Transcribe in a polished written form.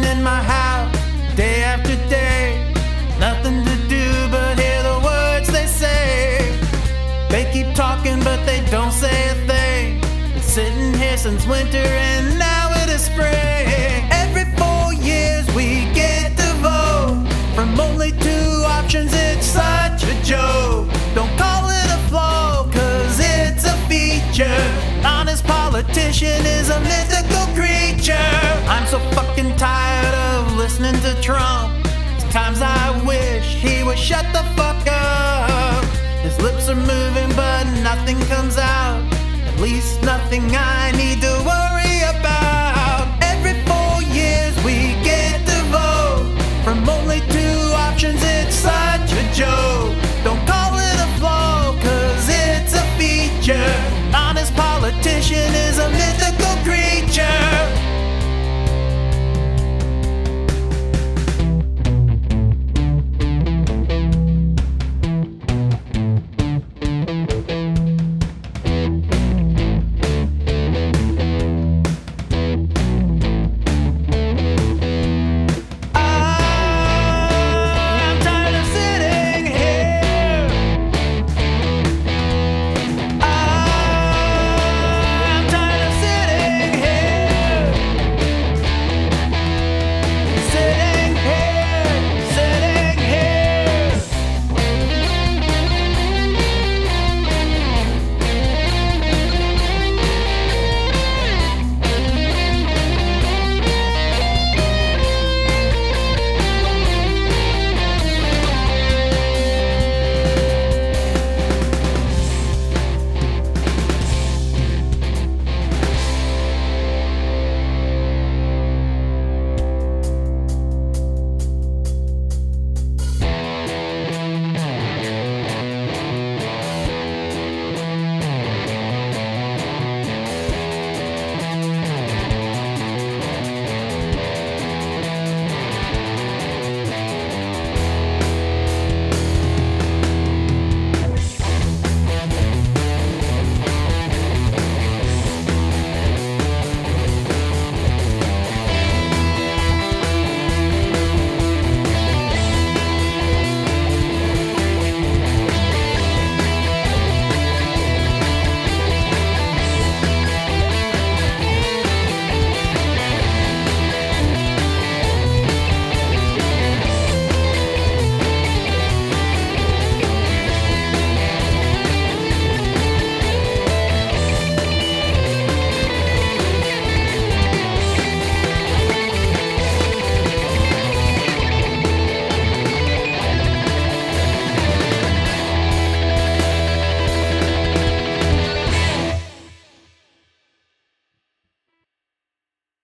sitting in my house day after day, nothing to do but hear the words they say. They keep talking but they don't say a thing. Been sitting here since winter and now it is spring. Every 4 years we get to vote from only 2 options. It's such a joke. Don't call it a flaw, cause it's a feature. Honest politician is a mythical creature. I'm so fucking tired of listening to Trump. There's times I wish he would shut the fuck up. His lips are moving but nothing comes out. At least nothing I need to worry